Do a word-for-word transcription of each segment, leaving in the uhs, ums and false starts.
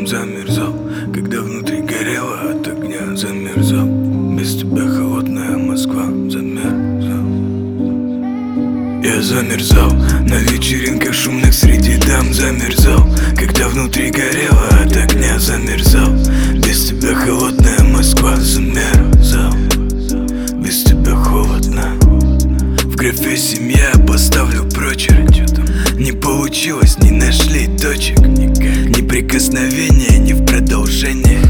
замерзал, когда внутри горело от огня, замерзал. Без тебя холодная Москва, замерзал. Я замерзал на вечеринках шумных среди дам, замерзал, когда внутри горело от огня, замерзал. Без тебя холодная Москва, замерзал. Без тебя холодно. В графе семья поставлю прочерк. Не получилось, не нашли точек. Ни прикосновения, ни в продолжение.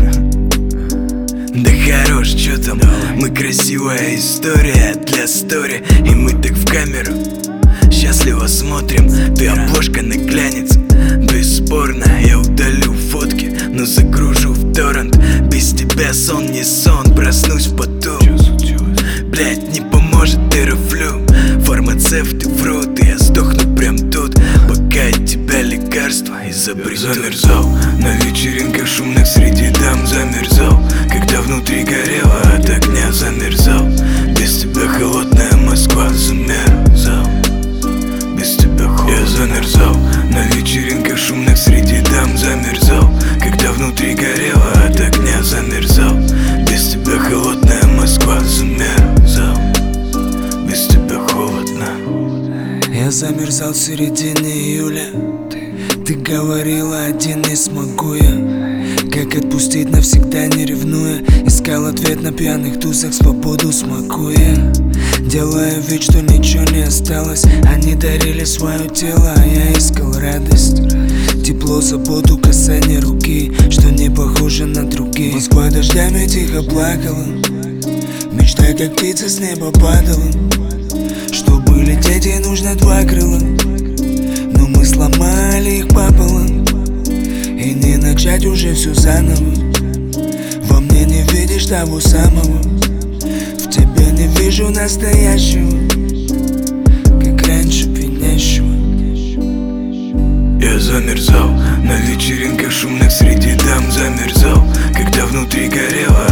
Да хорош, чё там, мы красивая история для стори. И мы так в камеру счастливо смотрим. Ты обложка наглянец, бесспорно. Я удалю фотки, но загружу в торрент. Без тебя сон не сон, проснусь в поту. Блять, не поможет терафлю. Фармацевты врут, и я сдохну прям тут, пока от тебя лекарства изобретут. Замерзал на вечеринках шумных среди дам, замерзал, когда внутри горело от огня, замерзал. Без тебя холодная Москва, замерзал. Без тебя холодно. Я замерзал на вечеринках шумных среди дам, замерзал, когда внутри горело от огня, замерзал. Без тебя холодная Москва, замерзал. Без тебя холодно. Я замерзал в середине июля. Ты говорила, один не смогу я. Как отпустить навсегда, не ревнуя. Искал ответ на пьяных тусах, свободу смакуя. Делая вид, что ничего не осталось. Они дарили свое тело, а я искал радость. Тепло, заботу, касание руки, что не похоже на другие. Москва дождями тихо плакала, мечта, как птица с неба падала. Чтобы лететь, ей нужно два крыла, но мы сломали их пополам. И не начать уже все заново. Во мне не видишь того самого, в тебе не вижу настоящего, как раньше пьянящего. Я замерзал на вечеринках шумных среди дам, замерзал, когда внутри горело